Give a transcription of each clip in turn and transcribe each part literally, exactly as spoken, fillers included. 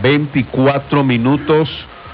veinticuatro minutos.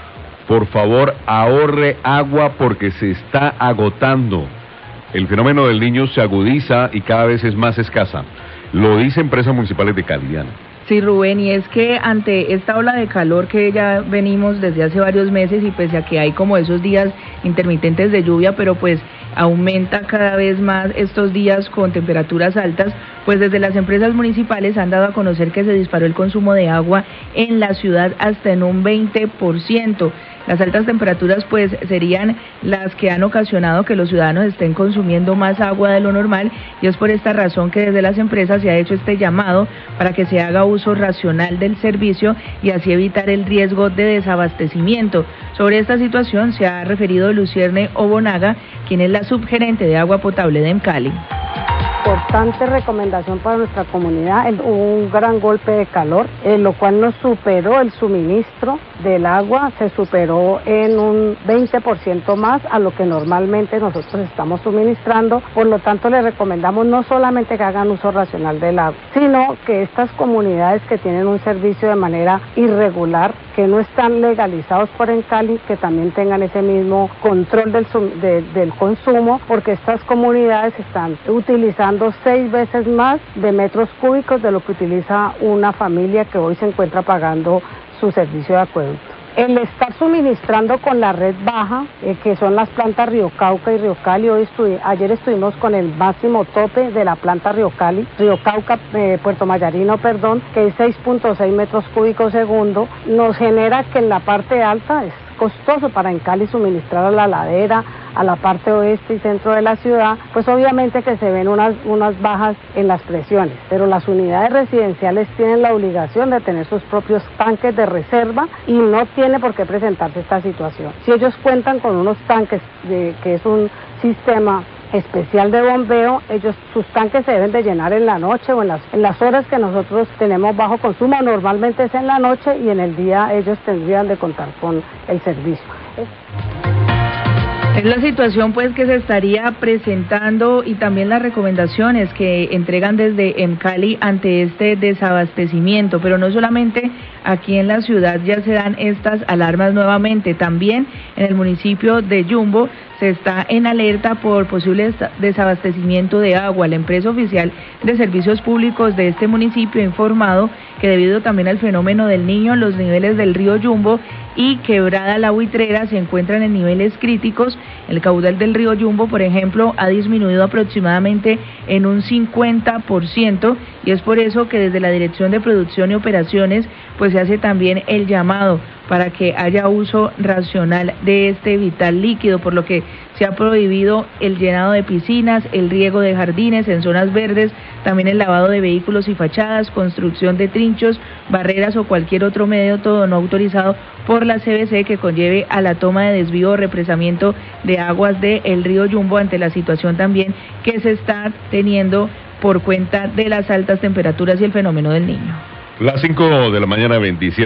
Por favor, ahorre agua porque se está agotando. El fenómeno del Niño se agudiza y cada vez es más escasa. Lo dice Empresas Municipales de Cali, Diana. Sí, Rubén, y es que ante esta ola de calor que ya venimos desde hace varios meses y pese a que hay como esos días intermitentes de lluvia, pero pues aumenta cada vez más estos días con temperaturas altas, pues desde las empresas municipales han dado a conocer que se disparó el consumo de agua en la ciudad hasta en un veinte por ciento. Las altas temperaturas pues serían las que han ocasionado que los ciudadanos estén consumiendo más agua de lo normal y es por esta razón que desde las empresas se ha hecho este llamado para que se haga uso racional del servicio y así evitar el riesgo de desabastecimiento. Sobre esta situación se ha referido Lucierne Obonaga, quien es la subgerente de agua potable de EMCALI. Importante recomendación para nuestra comunidad, un gran golpe de calor, en lo cual nos superó el suministro del agua, se superó en un veinte por ciento más a lo que normalmente nosotros estamos suministrando, por lo tanto les recomendamos no solamente que hagan uso racional del agua, sino que estas comunidades que tienen un servicio de manera irregular, que no están legalizados por EMCALI, que también tengan ese mismo control del, de, del consumo, porque estas comunidades están utilizando seis veces más de metros cúbicos de lo que utiliza una familia que hoy se encuentra pagando su servicio de acueducto. El estar suministrando con la red baja, eh, que son las plantas Río Cauca y Río Cali, hoy estu ayer estuvimos con el máximo tope de la planta Río Cali, Río Cauca, eh, Puerto Mayarino, perdón, que es seis punto seis metros cúbicos segundo, nos genera que en la parte alta es costoso para EMCALI suministrar a la ladera, a la parte oeste y centro de la ciudad, pues obviamente que se ven unas, unas bajas en las presiones, pero las unidades residenciales tienen la obligación de tener sus propios tanques de reserva y no tiene por qué presentarse esta situación. Si ellos cuentan con unos tanques, de, que es un sistema especial de bombeo, ellos sus tanques se deben de llenar en la noche o en las, en las horas que nosotros tenemos bajo consumo, normalmente es en la noche y en el día ellos tendrían de contar con el servicio. Es la situación pues que se estaría presentando y también las recomendaciones que entregan desde EMCALI ante este desabastecimiento, pero no solamente aquí en la ciudad ya se dan estas alarmas nuevamente, también en el municipio de Yumbo se está en alerta por posible desabastecimiento de agua. La empresa oficial de servicios públicos de este municipio ha informado que debido también al fenómeno del Niño, los niveles del río Yumbo y Quebrada La Buitrera se encuentran en niveles críticos. El caudal del río Yumbo, por ejemplo, ha disminuido aproximadamente en un cincuenta por ciento y es por eso que desde la Dirección de Producción y Operaciones pues se hace también el llamado para que haya uso racional de este vital líquido, por lo que se ha prohibido el llenado de piscinas, el riego de jardines en zonas verdes, también el lavado de vehículos y fachadas, construcción de trinchos, barreras o cualquier otro medio todo no autorizado por la C B C que conlleve a la toma de desvío o represamiento de aguas del río Yumbo ante la situación también que se está teniendo por cuenta de las altas temperaturas y el fenómeno del Niño. Las cinco de la mañana, veintisiete.